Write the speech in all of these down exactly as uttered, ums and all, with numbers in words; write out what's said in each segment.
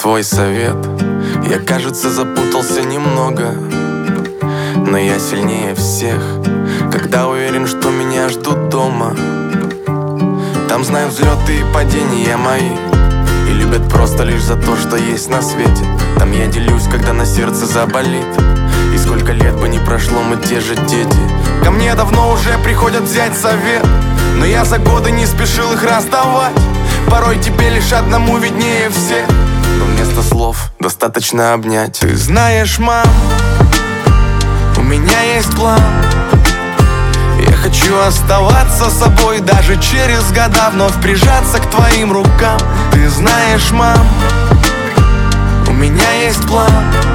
твой совет. Я, кажется, запутался немного, но я сильнее всех, когда уверен, что меня ждут дома. Там знают взлеты и падения мои, и любят просто лишь за то, что есть на свете. Там я делюсь, когда на сердце заболит, и сколько лет бы ни прошло, мы те же дети. Ко мне давно уже приходят взять совет, но я за годы не спешил их раздавать. Порой тебе лишь одному виднее всех, но вместо слов достаточно обнять. Ты знаешь, мам, у меня есть план. Я хочу оставаться собой даже через года, вновь прижаться к твоим рукам. Ты знаешь, мам, у меня есть план.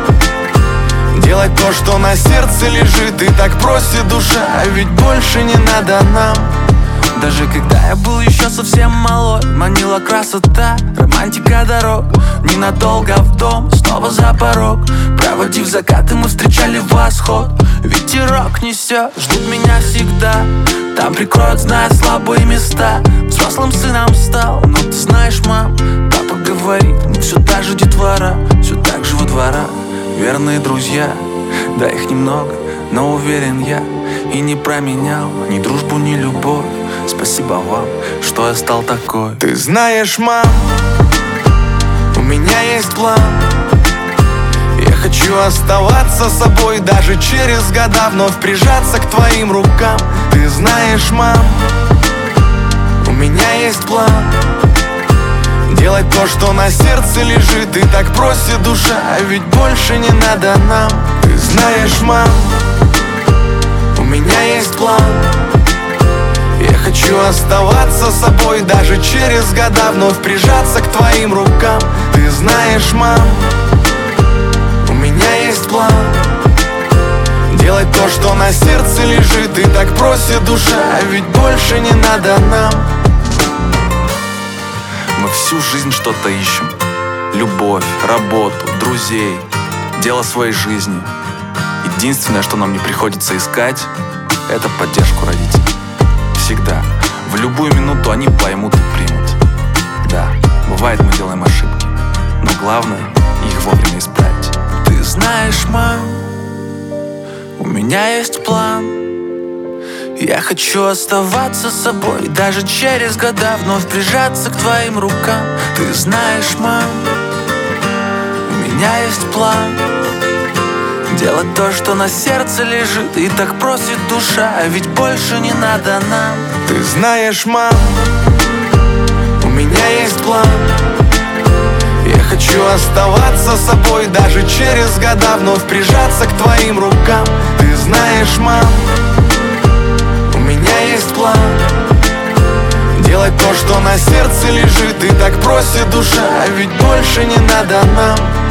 Делать то, что на сердце лежит, и так просит душа, а ведь больше не надо нам. Даже когда я был еще совсем малой, манила красота, романтика дорог. Ненадолго в дом, снова за порог. Проводив закаты, мы встречали восход. Ветерок несет, ждут меня всегда. Там прикроют, зная слабые места. Взрослым сыном стал, но ты знаешь, мам, папа говорит, мы все та же детвора, все так же во дворах. Верные друзья, да их немного, но уверен я, и не променял ни дружбу, ни любовь. Спасибо вам, что я стал такой. Ты знаешь, мам, у меня есть план. Я хочу оставаться собой даже через года, вновь прижаться к твоим рукам. Ты знаешь, мам, у меня есть план. Делать то, что на сердце лежит, и так просит душа, а ведь больше не надо нам. Ты знаешь, мам, у меня есть план. Я хочу оставаться собой даже через года, вновь прижаться к твоим рукам. Ты знаешь, мам, у меня есть план. Делать то, что на сердце лежит, и так просит душа, а ведь больше не надо нам. Мы всю жизнь что-то ищем: любовь, работу, друзей, дело своей жизни. Единственное, что нам не приходится искать, это поддержку родителей. Всегда, в любую минуту они поймут и примут. Да, бывает, мы делаем ошибки, но главное их вовремя исправить. Ты знаешь, мам, у меня есть план. Я хочу оставаться собой даже через года, вновь прижаться к твоим рукам. Ты знаешь, мам, у меня есть план. Делать то, что на сердце лежит, и так просит душа, а ведь больше не надо нам. Ты знаешь, мам, у меня есть план. Я хочу оставаться собой даже через года, вновь прижаться к твоим рукам. Ты знаешь, мам, у меня есть план. Делать то, что на сердце лежит, и так просит душа, а ведь больше не надо нам.